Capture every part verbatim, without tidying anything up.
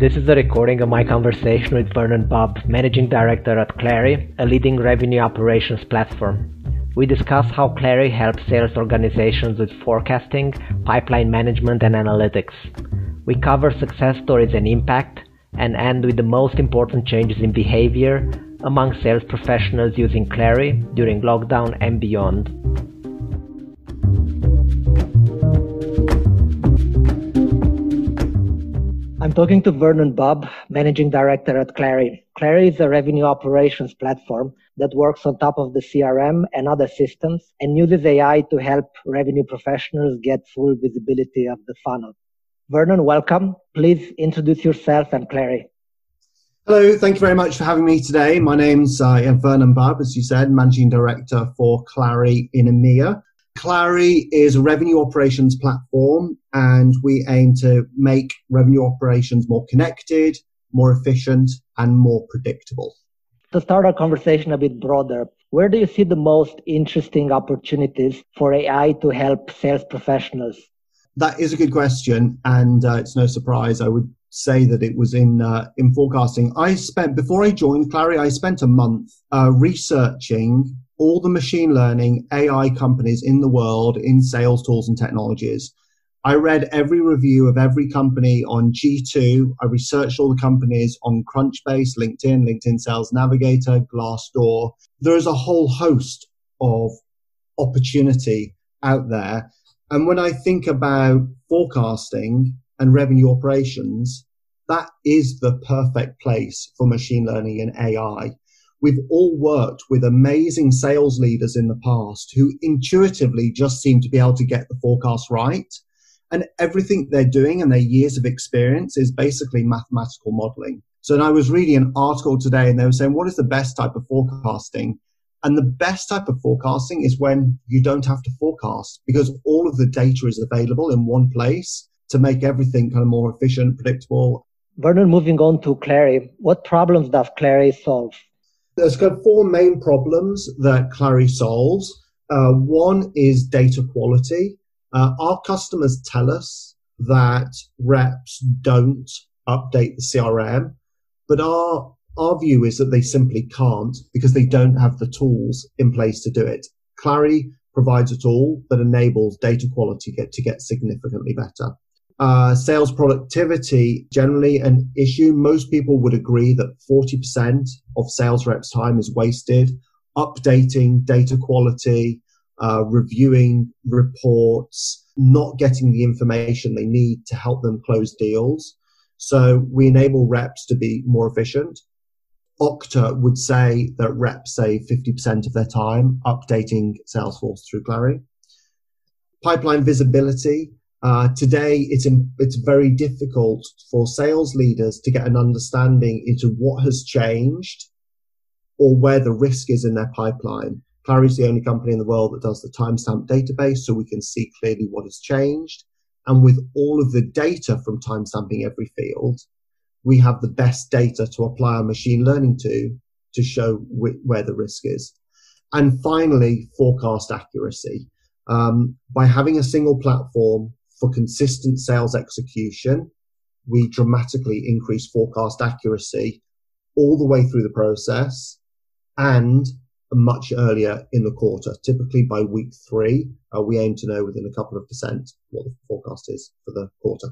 This is a recording of my conversation with Vernon Bobb, Managing Director at Clari, a leading revenue operations platform. We discuss how Clari helps sales organizations with forecasting, pipeline management, and analytics. We cover success stories and impact, and end with the most important changes in behavior among sales professionals using Clari during lockdown and beyond. I'm talking to Vernon Bobb, Managing Director at Clari. Clari is a revenue operations platform that works on top of the C R M and other systems and uses A I to help revenue professionals get full visibility of the funnel. Vernon, welcome. Please introduce yourself and Clari. Hello, thank you very much for having me today. My name's uh, Vernon Bobb, as you said, Managing Director for Clari in EMEA. Clari is a revenue operations platform, and we aim to make revenue operations more connected, more efficient, and more predictable. To start our conversation a bit broader, where do you see the most interesting opportunities for A I to help sales professionals? That is a good question, and uh, it's no surprise. I would say that it was in uh, in forecasting. I spent, before I joined Clari, I spent a month uh, researching all the machine learning A I companies in the world in sales tools and technologies. I read every review of every company on G two. I researched all the companies on Crunchbase, LinkedIn, LinkedIn Sales Navigator, Glassdoor. There is a whole host of opportunity out there. And when I think about forecasting and revenue operations, that is the perfect place for machine learning and A I. We've all worked with amazing sales leaders in the past who intuitively just seem to be able to get the forecast right. And everything they're doing and their years of experience is basically mathematical modeling. So and I was reading an article today and they were saying, what is the best type of forecasting? And the best type of forecasting is when you don't have to forecast because all of the data is available in one place to make everything kind of more efficient, predictable. Vernon, moving on to Clari, what problems does Clari solve? There's got four main problems that Clari solves. Uh, one is data quality. Uh, our customers tell us that reps don't update the C R M, but our our view is that they simply can't because they don't have the tools in place to do it. Clari provides a tool that enables data quality get, to get significantly better. Uh, sales productivity, generally an issue. Most people would agree that forty percent of sales reps' time is wasted updating data quality, uh, reviewing reports, not getting the information they need to help them close deals. So we enable reps to be more efficient. Okta would say that reps save fifty percent of their time updating Salesforce through Clari. Pipeline visibility. Uh, today, it's in, it's very difficult for sales leaders to get an understanding into what has changed or where the risk is in their pipeline. Clari is the only company in the world that does the timestamp database, so we can see clearly what has changed. And with all of the data from timestamping every field, we have the best data to apply our machine learning to to show wh- where the risk is. And finally, forecast accuracy. Um, by having a single platform for consistent sales execution, we dramatically increase forecast accuracy all the way through the process and much earlier in the quarter. Typically by week three, uh, we aim to know within a couple of percent what the forecast is for the quarter.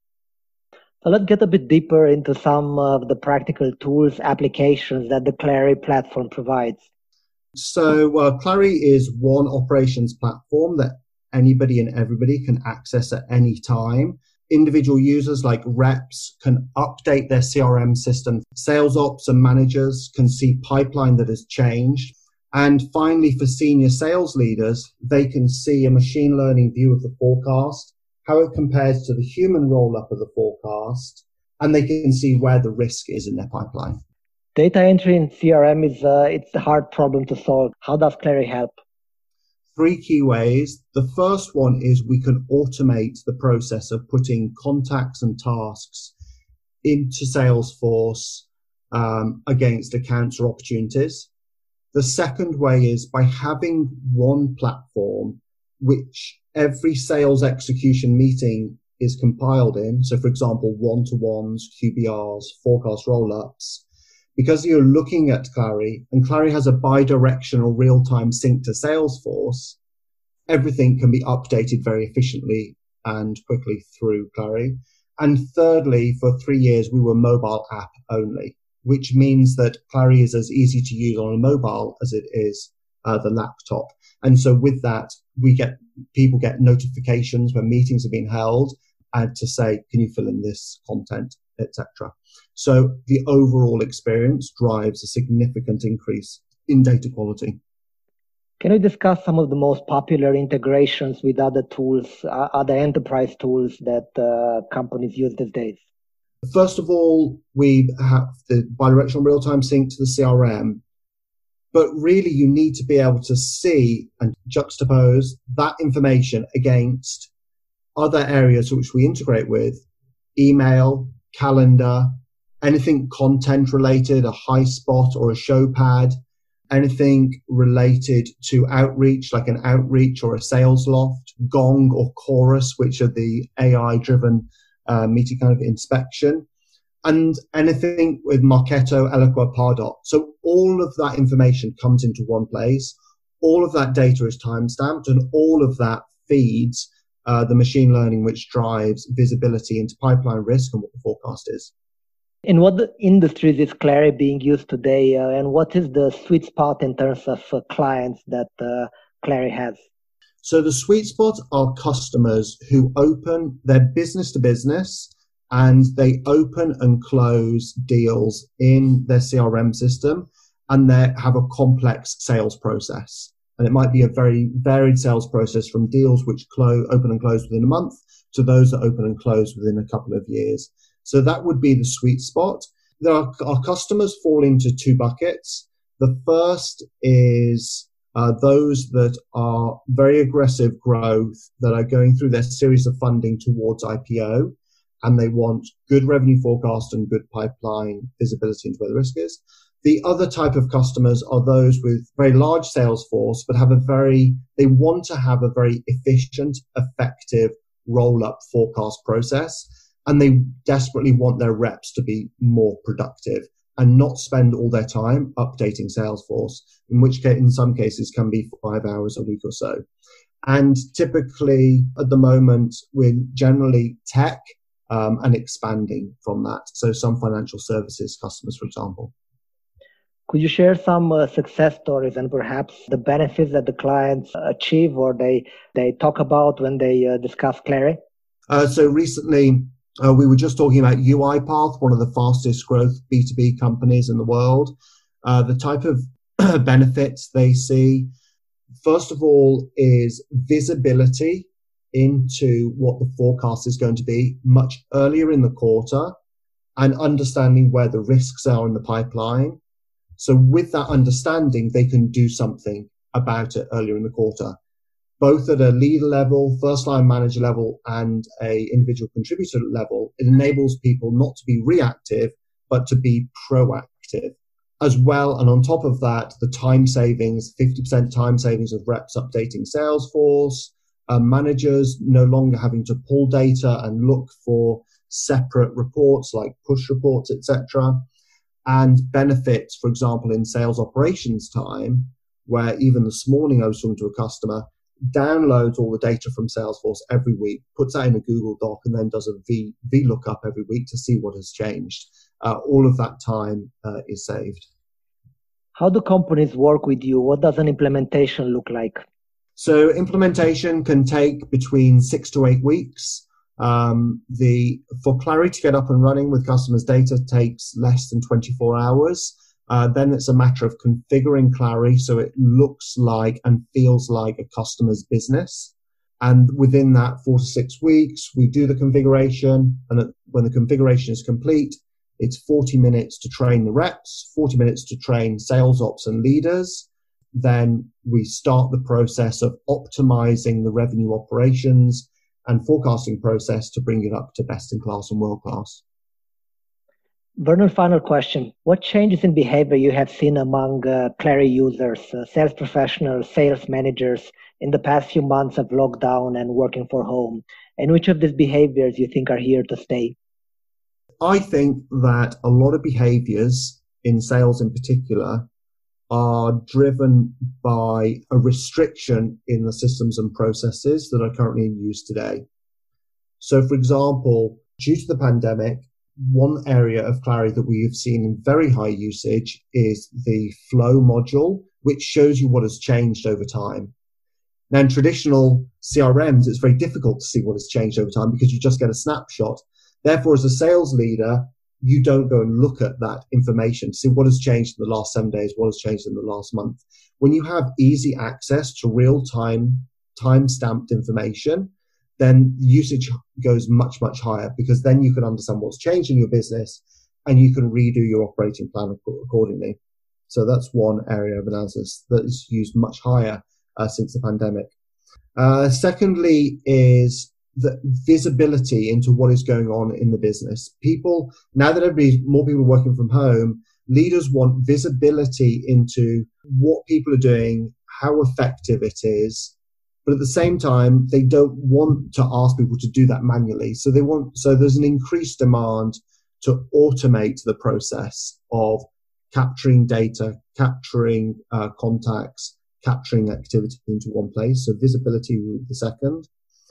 So let's get a bit deeper into some of the practical tools, applications that the Clari platform provides. So uh, Clari is one operations platform that anybody and everybody can access at any time. Individual users like reps can update their C R M system. Sales ops and managers can see pipeline that has changed. And finally, for senior sales leaders, they can see a machine learning view of the forecast, how it compares to the human roll-up of the forecast, and they can see where the risk is in their pipeline. Data entry in C R M is uh, it's a hard problem to solve. How does Clari help? Three key ways. The first one is we can automate the process of putting contacts and tasks into Salesforce um, against accounts or opportunities. The second way is by having one platform which every sales execution meeting is compiled in, so for example, one-to-ones, Q B Rs, forecast roll-ups, because you're looking at Clari, and Clari has a bi-directional real-time sync to Salesforce, everything can be updated very efficiently and quickly through Clari. And thirdly, for three years, we were mobile app only, which means that Clari is as easy to use on a mobile as it is uh, the laptop. And so with that, we get people get notifications when meetings have been held and to say, can you fill in this content, et cetera. So the overall experience drives a significant increase in data quality. Can you discuss some of the most popular integrations with other tools, uh, other enterprise tools that uh, companies use these days? First of all, we have the bidirectional real-time sync to the C R M, but really you need to be able to see and juxtapose that information against other areas which we integrate with, email, calendar, anything content related, a HighSpot or a ShowPad, anything related to outreach, like an outreach or a Salesloft, Gong or Chorus, which are the A I-driven uh, meeting kind of inspection, and anything with Marketo, Eloqua, Pardot. So all of that information comes into one place. All of that data is timestamped, and all of that feeds uh, the machine learning which drives visibility into pipeline risk and what the forecast is. In what industries is Clari being used today, uh, and what is the sweet spot in terms of uh, clients that uh, Clari has? So the sweet spot are customers who open their business to business and they open and close deals in their C R M system, and they have a complex sales process. And it might be a very varied sales process, from deals which close, open and close within a month to those that open and close within a couple of years. So that would be the sweet spot. There are, our customers fall into two buckets. The first is uh, those that are very aggressive growth, that are going through their series of funding towards I P O, and they want good revenue forecast and good pipeline visibility into where the risk is. The other type of customers are those with very large sales force, but have a very, they want to have a very efficient, effective roll-up forecast process. And they desperately want their reps to be more productive and not spend all their time updating Salesforce, in which case, in some cases, can be five hours a week or so. And typically, at the moment, we're generally tech um, and expanding from that. So some financial services customers, for example. Could you share some uh, success stories and perhaps the benefits that the clients achieve or they, they talk about when they uh, discuss Clari? Uh, so recently, Uh, we were just talking about UiPath, one of the fastest growth B two B companies in the world. Uh, the type of benefits they see, first of all, is visibility into what the forecast is going to be much earlier in the quarter and understanding where the risks are in the pipeline. So with that understanding, they can do something about it earlier in the quarter, both at a leader level, first line manager level, and a individual contributor level. It enables people not to be reactive, but to be proactive as well. And on top of that, the time savings, fifty percent time savings of reps updating Salesforce, uh, managers no longer having to pull data and look for separate reports like push reports, et cetera, and benefits, for example, in sales operations time, where even this morning I was talking to a customer, downloads all the data from Salesforce every week, puts that in a Google Doc, and then does a V, VLOOKUP every week to see what has changed. Uh, all of that time uh, is saved. How do companies work with you? What does an implementation look like? So implementation can take between six to eight weeks. Um, the for Clari to get up and running with customers' data takes less than twenty-four hours. Uh, then it's a matter of configuring Clari so it looks like and feels like a customer's business. And within that four to six weeks, we do the configuration. And when the configuration is complete, it's forty minutes to train the reps, forty minutes to train sales ops and leaders. Then we start the process of optimizing the revenue operations and forecasting process to bring it up to best in class and world class. Vernon, final question. What changes in behavior you have seen among uh, Clari users, uh, sales professionals, sales managers, in the past few months of lockdown and working from home? And which of these behaviors you think are here to stay? I think that a lot of behaviors in sales in particular are driven by a restriction in the systems and processes that are currently in use today. So, for example, due to the pandemic, one area of Clari that we have seen in very high usage is the flow module, which shows you what has changed over time. Now, in traditional C R Ms, it's very difficult to see what has changed over time because you just get a snapshot. Therefore, as a sales leader, you don't go and look at that information to see what has changed in the last seven days, what has changed in the last month. When you have easy access to real-time, time-stamped information, then usage goes much, much higher because then you can understand what's changed in your business and you can redo your operating plan accordingly. So that's one area of analysis that is used much higher uh, since the pandemic. Uh, secondly is the visibility into what is going on in the business. People, now that everybody, more people are working from home, leaders want visibility into what people are doing, how effective it is. But at the same time, they don't want to ask people to do that manually. So they want, so there's an increased demand to automate the process of capturing data, capturing uh, contacts, capturing activity into one place. So visibility will be the second.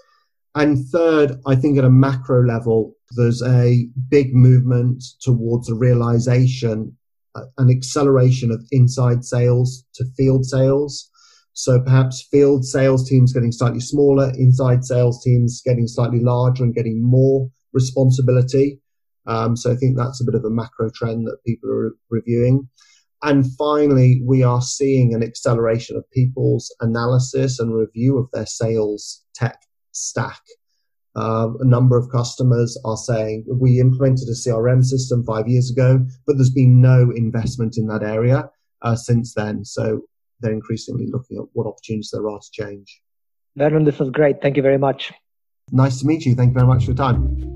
And third, I think at a macro level, there's a big movement towards a realization, uh, an acceleration of inside sales to field sales. So perhaps field sales teams getting slightly smaller, inside sales teams getting slightly larger and getting more responsibility. Um, so I think that's a bit of a macro trend that people are reviewing. And finally, we are seeing an acceleration of people's analysis and review of their sales tech stack. Uh, a number of customers are saying we implemented a C R M system five years ago, but there's been no investment in that area uh, since then. So they're increasingly looking at what opportunities there are to change. Vernon, this was great. Thank you very much. Nice to meet you. Thank you very much for your time.